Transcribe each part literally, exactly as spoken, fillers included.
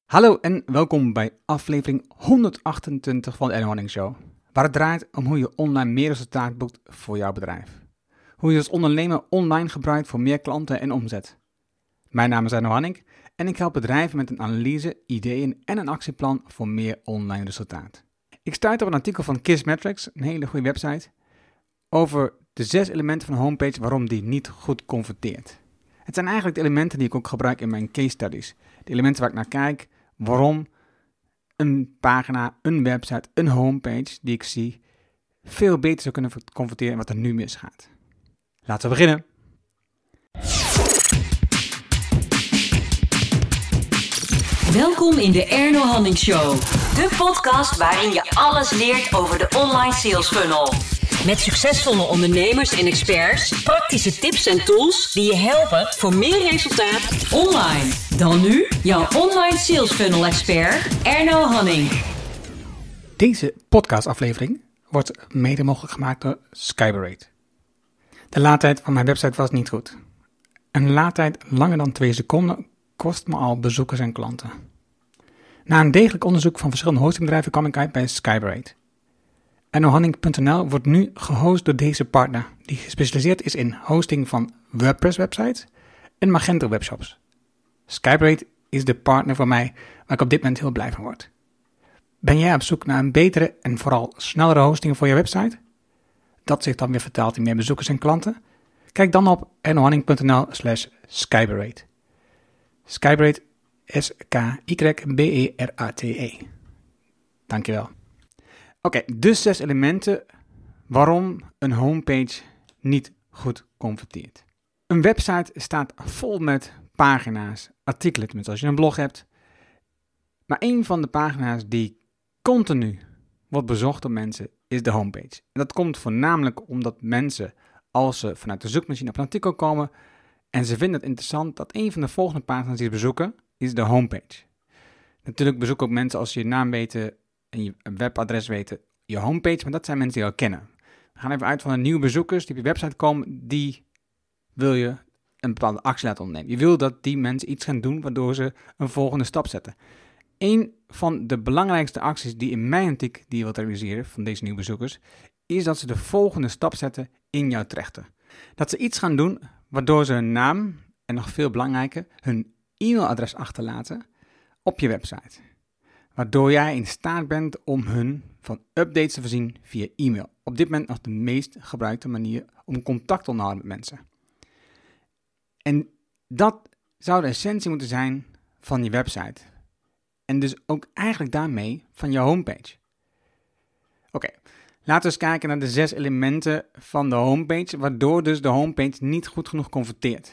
Hallo en welkom bij aflevering honderdachtentwintig van de Erno Haning Show, waar het draait om hoe je online meer resultaat boekt voor jouw bedrijf. Hoe je als ondernemer online gebruikt voor meer klanten en omzet. Mijn naam is Erno Haning en ik help bedrijven met een analyse, ideeën en een actieplan voor meer online resultaat. Ik stuit op een artikel van Kissmetrics, een hele goede website, over de zes elementen van een homepage waarom die niet goed converteert. Het zijn eigenlijk de elementen die ik ook gebruik in mijn case studies. De elementen waar ik naar kijk, waarom een pagina, een website, een homepage die ik zie veel beter zou kunnen converteren en wat er nu misgaat. Laten we beginnen. Welkom in de Erno Haning Show, de podcast waarin je alles leert over de online sales funnel. Met succesvolle ondernemers en experts, praktische tips en tools die je helpen voor meer resultaat online. Dan nu jouw online sales funnel expert Erno Haning. Deze podcastaflevering wordt mede mogelijk gemaakt door Skyberate. De laadtijd van mijn website was niet goed. Een laadtijd langer dan twee seconden kost me al bezoekers en klanten. Na een degelijk onderzoek van verschillende hostingbedrijven kwam ik uit bij Skyberate. Erno Haning punt n l wordt nu gehost door deze partner, die gespecialiseerd is in hosting van WordPress-websites en Magento-webshops. Skyberate is de partner voor mij waar ik op dit moment heel blij van word. Ben jij op zoek naar een betere en vooral snellere hosting voor je website? Dat zich dan weer vertaalt in meer bezoekers en klanten? Kijk dan op erno haning punt n l slash Skyberate. Skyberate, S K Y B E R A T E. Dankjewel. Oké, okay, dus zes elementen waarom een homepage niet goed converteert. Een website staat vol met pagina's, artikelen, tenminste als je een blog hebt. Maar een van de pagina's die continu wordt bezocht door mensen is de homepage. En dat komt voornamelijk omdat mensen, als ze vanuit de zoekmachine op een artikel komen en ze vinden het interessant, dat een van de volgende pagina's die ze bezoeken is de homepage. Natuurlijk bezoeken ook mensen, als je je naam weten en je webadres weten, je homepage, maar dat zijn mensen die je al kennen. We gaan even uit van de nieuwe bezoekers die op je website komen, die wil je een bepaalde actie laten ondernemen. Je wil dat die mensen iets gaan doen waardoor ze een volgende stap zetten. Een van de belangrijkste acties die in mijn optiek die je wilt realiseren van deze nieuwe bezoekers, is dat ze de volgende stap zetten in jouw trechter. Dat ze iets gaan doen waardoor ze hun naam en nog veel belangrijker hun e-mailadres achterlaten op je website. Waardoor jij in staat bent om hun van updates te voorzien via e-mail. Op dit moment nog de meest gebruikte manier om contact te onderhouden met mensen. En dat zou de essentie moeten zijn van je website. En dus ook eigenlijk daarmee van je homepage. Oké, okay, laten we eens kijken naar de zes elementen van de homepage, waardoor dus de homepage niet goed genoeg converteert.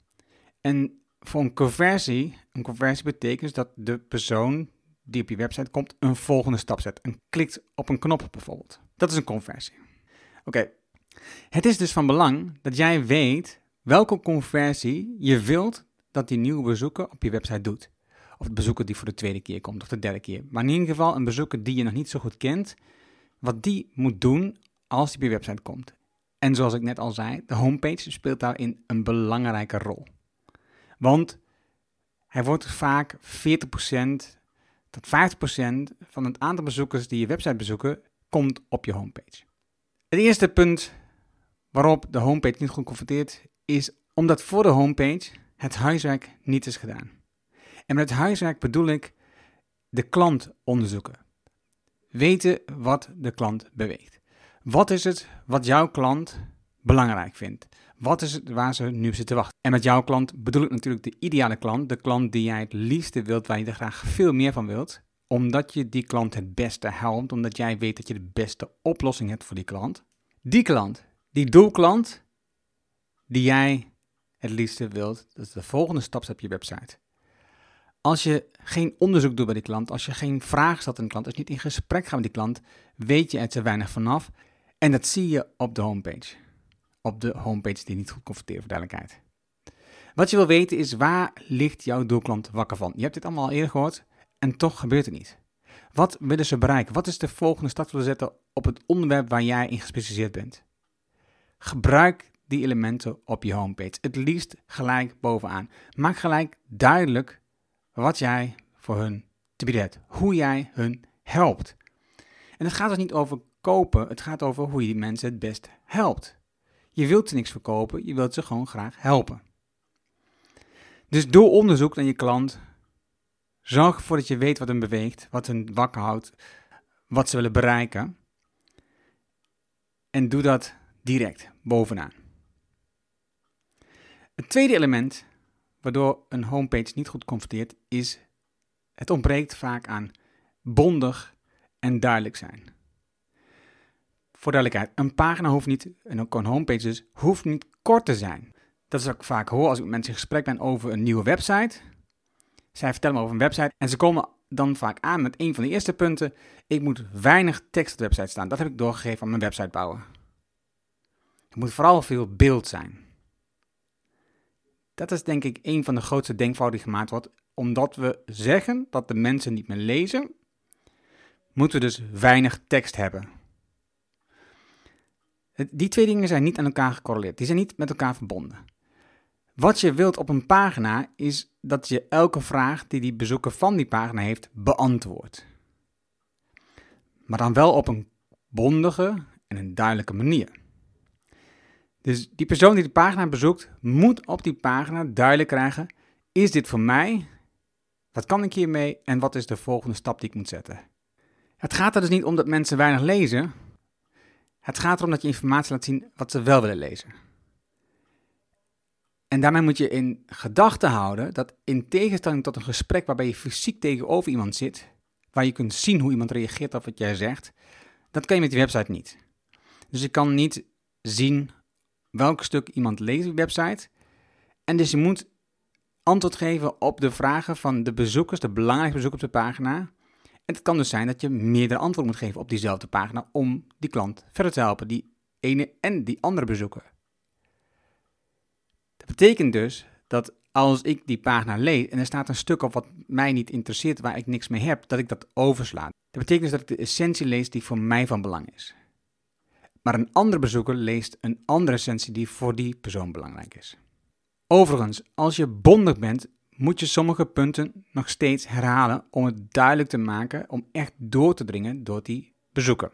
En voor een conversie, een conversie betekent dus dat de persoon die op je website komt een volgende stap zet en klikt op een knop bijvoorbeeld. Dat is een conversie. Oké, okay. Het is dus van belang dat jij weet welke conversie je wilt dat die nieuwe bezoeker op je website doet. Of de bezoeker die voor de tweede keer komt of de derde keer. Maar in ieder geval een bezoeker die je nog niet zo goed kent, wat die moet doen als die op je website komt. En zoals ik net al zei, de homepage speelt daarin een belangrijke rol. Want hij wordt vaak veertig procent tot vijftig procent van het aantal bezoekers die je website bezoeken, komt op je homepage. Het eerste punt waarop de homepage niet goed converteert, is omdat voor de homepage het huiswerk niet is gedaan. En met het huiswerk bedoel ik de klant onderzoeken. Weten wat de klant beweegt. Wat is het wat jouw klant belangrijk vindt? Wat is het waar ze nu op zitten te wachten? En met jouw klant bedoel ik natuurlijk de ideale klant. De klant die jij het liefste wilt, waar je er graag veel meer van wilt. Omdat je die klant het beste helpt. Omdat jij weet dat je de beste oplossing hebt voor die klant. Die klant, die doelklant, die jij het liefste wilt. Dat is de volgende stap op je website. Als je geen onderzoek doet bij die klant. Als je geen vraag stelt aan de klant. Als je niet in gesprek gaat met die klant. Weet je er te weinig vanaf. En dat zie je op de homepage. Op de homepage die niet goed converteert, voor duidelijkheid. Wat je wil weten is, waar ligt jouw doelklant wakker van? Je hebt dit allemaal al eerder gehoord en toch gebeurt het niet. Wat willen ze bereiken? Wat is de volgende stap te zetten op het onderwerp waar jij in gespecialiseerd bent? Gebruik die elementen op je homepage. Het liefst gelijk bovenaan. Maak gelijk duidelijk wat jij voor hun te bieden hebt. Hoe jij hun helpt. En het gaat dus niet over kopen, het gaat over hoe je die mensen het best helpt. Je wilt ze niks verkopen, je wilt ze gewoon graag helpen. Dus doe onderzoek naar je klant. Zorg ervoor dat je weet wat hen beweegt, wat hen wakker houdt, wat ze willen bereiken. En doe dat direct bovenaan. Het tweede element waardoor een homepage niet goed converteert is, het ontbreekt vaak aan bondig en duidelijk zijn. Voor duidelijkheid, een pagina hoeft niet, en ook een homepage dus, hoeft niet kort te zijn. Dat is wat ik vaak hoor als ik met mensen in gesprek ben over een nieuwe website. Zij vertellen me over een website en ze komen dan vaak aan met een van de eerste punten. Ik moet weinig tekst op de website staan. Dat heb ik doorgegeven aan mijn websitebouwer. Er moet vooral veel beeld zijn. Dat is denk ik een van de grootste denkfouten die gemaakt wordt. Omdat we zeggen dat de mensen niet meer lezen, moeten we dus weinig tekst hebben. Die twee dingen zijn niet aan elkaar gecorreleerd. Die zijn niet met elkaar verbonden. Wat je wilt op een pagina is dat je elke vraag die die bezoeker van die pagina heeft beantwoordt. Maar dan wel op een bondige en een duidelijke manier. Dus die persoon die de pagina bezoekt, moet op die pagina duidelijk krijgen, is dit voor mij? Wat kan ik hiermee? En wat is de volgende stap die ik moet zetten? Het gaat er dus niet om dat mensen weinig lezen. Het gaat erom dat je informatie laat zien wat ze wel willen lezen. En daarmee moet je in gedachten houden dat in tegenstelling tot een gesprek waarbij je fysiek tegenover iemand zit, waar je kunt zien hoe iemand reageert op wat jij zegt, dat kan je met die website niet. Dus je kan niet zien welk stuk iemand leest op die website. En dus je moet antwoord geven op de vragen van de bezoekers, de belangrijke bezoekers op de pagina. En het kan dus zijn dat je meerdere antwoorden moet geven op diezelfde pagina om die klant verder te helpen, die ene en die andere bezoeker. Dat betekent dus dat als ik die pagina lees en er staat een stuk op wat mij niet interesseert, waar ik niks mee heb, dat ik dat oversla. Dat betekent dus dat ik de essentie lees die voor mij van belang is. Maar een andere bezoeker leest een andere essentie die voor die persoon belangrijk is. Overigens, als je bondig bent, moet je sommige punten nog steeds herhalen om het duidelijk te maken, om echt door te dringen door die bezoeker.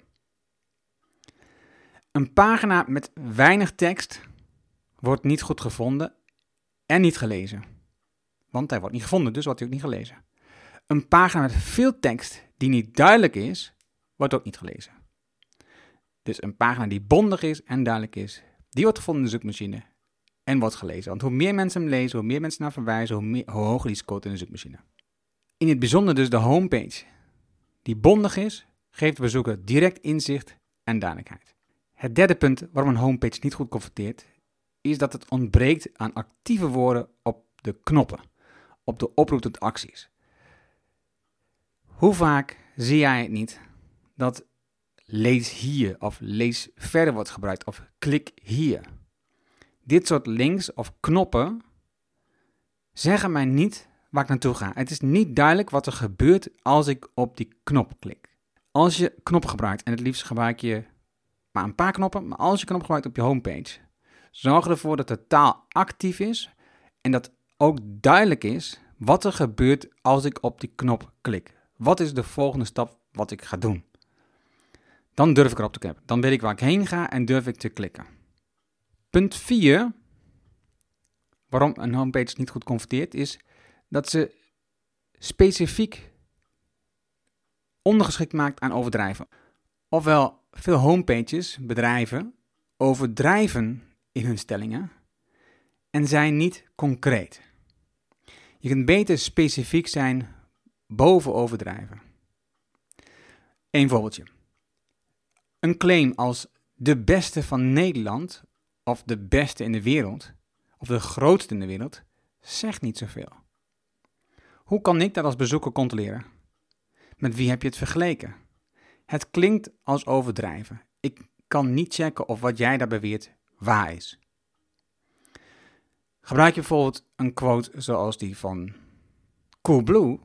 Een pagina met weinig tekst wordt niet goed gevonden en niet gelezen. Want hij wordt niet gevonden, dus wordt hij ook niet gelezen. Een pagina met veel tekst die niet duidelijk is, wordt ook niet gelezen. Dus een pagina die bondig is en duidelijk is, die wordt gevonden in de zoekmachine en wordt gelezen. Want hoe meer mensen hem lezen, hoe meer mensen naar verwijzen, hoe, meer, hoe hoger die scoort in de zoekmachine. In het bijzonder dus de homepage, die bondig is, geeft de bezoeker direct inzicht en duidelijkheid. Het derde punt waarom een homepage niet goed converteert, is dat het ontbreekt aan actieve woorden op de knoppen, op de oproep tot acties. Hoe vaak zie jij het niet dat lees hier of lees verder wordt gebruikt of klik hier? Dit soort links of knoppen zeggen mij niet waar ik naartoe ga. Het is niet duidelijk wat er gebeurt als ik op die knop klik. Als je knoppen gebruikt, en het liefst gebruik je maar een paar knoppen, maar als je knop gebruikt op je homepage, zorg ervoor dat de taal actief is en dat ook duidelijk is wat er gebeurt als ik op die knop klik. Wat is de volgende stap wat ik ga doen? Dan durf ik erop te klikken. Dan weet ik waar ik heen ga en durf ik te klikken. Punt vier, waarom een homepage niet goed converteert, is dat ze specifiek ondergeschikt maakt aan overdrijven. Ofwel, veel homepages, bedrijven, overdrijven in hun stellingen en zijn niet concreet. Je kunt beter specifiek zijn boven overdrijven. Eén voorbeeldje. Een claim als de beste van Nederland, of de beste in de wereld, of de grootste in de wereld, zegt niet zoveel. Hoe kan ik dat als bezoeker controleren? Met wie heb je het vergeleken? Het klinkt als overdrijven. Ik kan niet checken of wat jij daar beweert waar is. Gebruik je bijvoorbeeld een quote zoals die van Coolblue.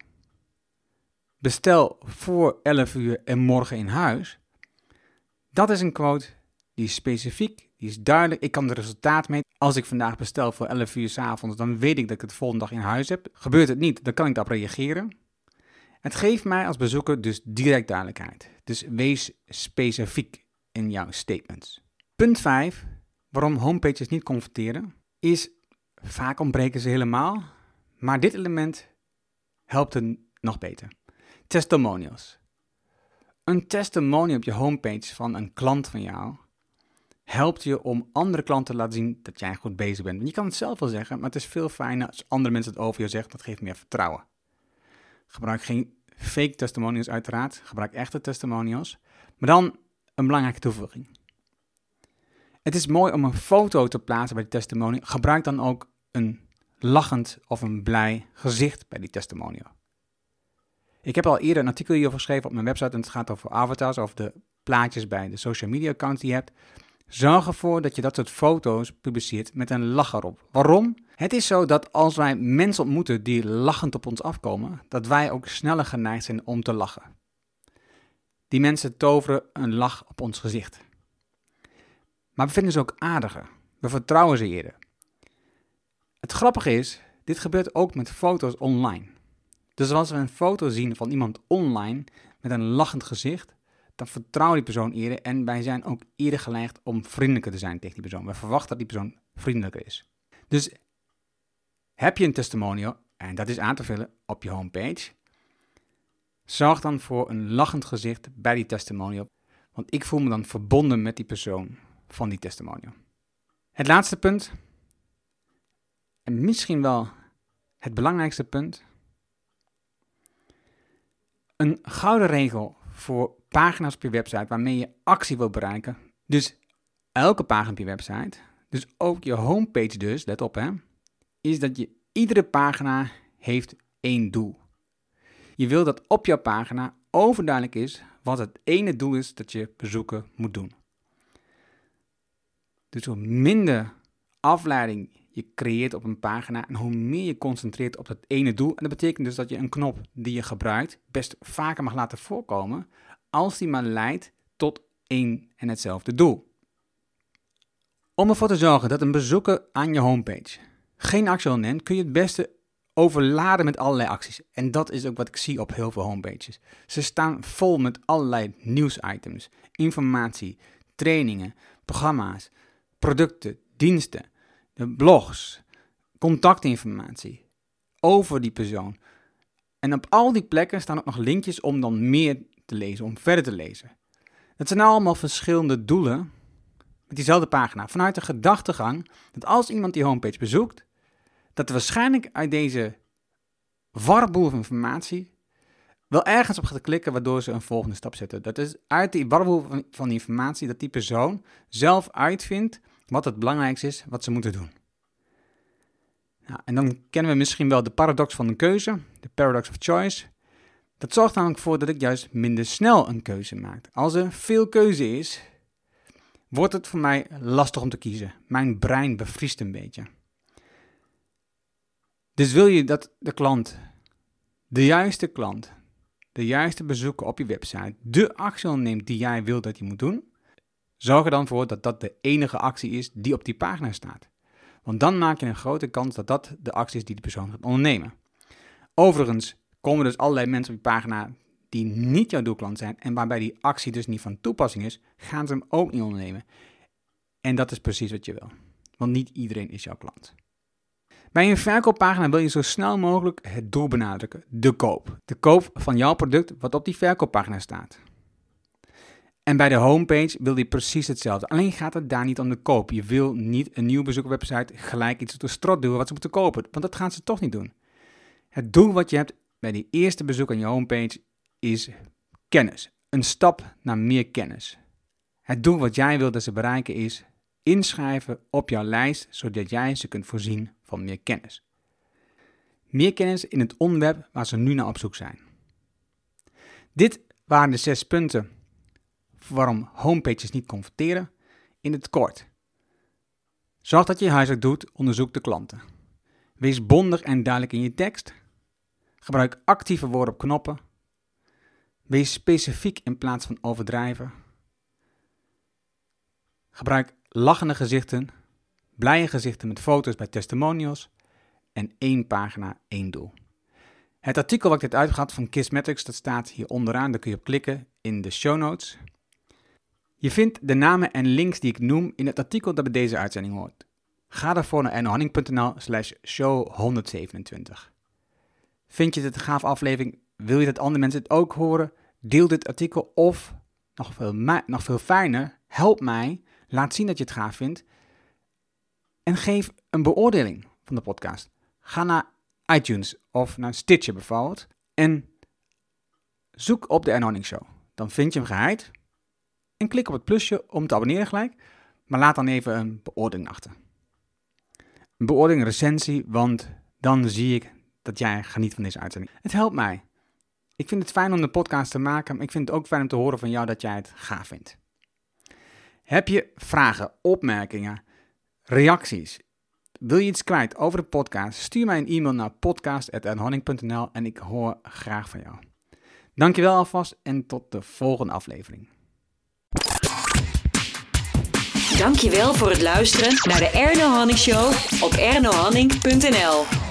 Bestel voor elf uur en morgen in huis. Dat is een quote die is specifiek, die is duidelijk. Ik kan de resultaat mee. Als ik vandaag bestel voor elf uur 's avonds, dan weet ik dat ik het volgende dag in huis heb. Gebeurt het niet, dan kan ik daarop reageren. Het geeft mij als bezoeker dus direct duidelijkheid. Dus wees specifiek in jouw statements. Punt vijf, waarom homepages niet converteren, is vaak ontbreken ze helemaal, maar dit element helpt het nog beter. Testimonials. Een testimonial op je homepage van een klant van jou helpt je om andere klanten te laten zien dat jij goed bezig bent. Want je kan het zelf wel zeggen, maar het is veel fijner als andere mensen het over je zeggen. Dat geeft meer vertrouwen. Gebruik geen fake testimonials uiteraard. Gebruik echte testimonials. Maar dan een belangrijke toevoeging. Het is mooi om een foto te plaatsen bij die testimonial. Gebruik dan ook een lachend of een blij gezicht bij die testimonial. Ik heb al eerder een artikel hierover geschreven op mijn website en het gaat over avatars, over de plaatjes bij de social media accounts die je hebt. Zorg ervoor dat je dat soort foto's publiceert met een lach erop. Waarom? Het is zo dat als wij mensen ontmoeten die lachend op ons afkomen, dat wij ook sneller geneigd zijn om te lachen. Die mensen toveren een lach op ons gezicht. Maar we vinden ze ook aardiger. We vertrouwen ze eerder. Het grappige is, dit gebeurt ook met foto's online. Dus als we een foto zien van iemand online met een lachend gezicht, dan vertrouwen die persoon eerder en wij zijn ook eerder geneigd om vriendelijker te zijn tegen die persoon. We verwachten dat die persoon vriendelijker is. Dus heb je een testimonial, en dat is aan te vullen op je homepage, zorg dan voor een lachend gezicht bij die testimonial, want ik voel me dan verbonden met die persoon van die testimonial. Het laatste punt, en misschien wel het belangrijkste punt, een gouden regel voor pagina's op je website waarmee je actie wil bereiken. Dus elke pagina op je website, dus ook je homepage dus, let op hè, is dat je iedere pagina heeft één doel. Je wil dat op jouw pagina overduidelijk is wat het ene doel is dat je bezoeker moet doen. Dus hoe minder afleiding je creëert op een pagina en hoe meer je concentreert op dat ene doel. En dat betekent dus dat je een knop die je gebruikt best vaker mag laten voorkomen als die maar leidt tot één en hetzelfde doel. Om ervoor te zorgen dat een bezoeker aan je homepage geen actie onderneemt, kun je het beste overladen met allerlei acties. En dat is ook wat ik zie op heel veel homepages. Ze staan vol met allerlei nieuwsitems, informatie, trainingen, programma's, producten, diensten, de blogs, contactinformatie over die persoon. En op al die plekken staan ook nog linkjes om dan meer te lezen, om verder te lezen. Dat zijn allemaal verschillende doelen met diezelfde pagina. Vanuit de gedachtegang dat als iemand die homepage bezoekt, dat er waarschijnlijk uit deze warboel van informatie wel ergens op gaat klikken waardoor ze een volgende stap zetten. Dat is uit die warboel van, van die informatie dat die persoon zelf uitvindt wat het belangrijkste is wat ze moeten doen. Nou, en dan kennen we misschien wel de paradox van de keuze, de paradox of choice. Dat zorgt namelijk voor dat ik juist minder snel een keuze maak. Als er veel keuze is, wordt het voor mij lastig om te kiezen. Mijn brein bevriest een beetje. Dus wil je dat de klant, de juiste klant, de juiste bezoeker op je website, de actie onderneemt die jij wilt dat hij moet doen, zorg er dan voor dat dat de enige actie is die op die pagina staat. Want dan maak je een grote kans dat dat de actie is die de persoon gaat ondernemen. Overigens komen dus allerlei mensen op je pagina die niet jouw doelklant zijn en waarbij die actie dus niet van toepassing is, gaan ze hem ook niet ondernemen. En dat is precies wat je wil. Want niet iedereen is jouw klant. Bij een verkooppagina wil je zo snel mogelijk het doel benadrukken, de koop. De koop van jouw product wat op die verkooppagina staat. En bij de homepage wil je precies hetzelfde. Alleen gaat het daar niet om de koop. Je wil niet een nieuwe bezoekerwebsite gelijk iets op de strot duwen wat ze moeten kopen. Want dat gaan ze toch niet doen. Het doel wat je hebt bij die eerste bezoek aan je homepage is kennis. Een stap naar meer kennis. Het doel wat jij wilt dat ze bereiken is inschrijven op jouw lijst, zodat jij ze kunt voorzien van meer kennis. Meer kennis in het onderwerp waar ze nu naar op zoek zijn. Dit waren de zes punten waarom homepages niet converteren. In het kort. Zorg dat je je huiswerk doet, onderzoek de klanten. Wees bondig en duidelijk in je tekst. Gebruik actieve woorden op knoppen. Wees specifiek in plaats van overdrijven. Gebruik lachende gezichten, blije gezichten met foto's bij testimonials en één pagina, één doel. Het artikel wat ik dit uitgehad van Kissmetrics, dat staat hier onderaan. Daar kun je op klikken in de show notes. Je vindt de namen en links die ik noem in het artikel dat bij deze uitzending hoort. Ga daarvoor naar ernohanning.nl slash show honderdzevenentwintig. Vind je dit een gaaf aflevering? Wil je dat andere mensen het ook horen? Deel dit artikel of, nog veel, nog veel fijner, help mij, laat zien dat je het gaaf vindt en geef een beoordeling van de podcast. Ga naar iTunes of naar Stitcher bijvoorbeeld en zoek op de Erno Show. Dan vind je hem geheid en klik op het plusje om te abonneren gelijk, maar laat dan even een beoordeling achter. Een beoordeling, een recensie, want dan zie ik dat jij geniet van deze uitzending. Het helpt mij. Ik vind het fijn om de podcast te maken, maar ik vind het ook fijn om te horen van jou dat jij het gaaf vindt. Heb je vragen, opmerkingen, reacties? Wil je iets kwijt over de podcast? Stuur mij een e-mail naar podcast at ernohanning punt n l en ik hoor graag van jou. Dankjewel alvast en tot de volgende aflevering. Dankjewel voor het luisteren naar de Erno Hanning Show op ernohanning punt n l.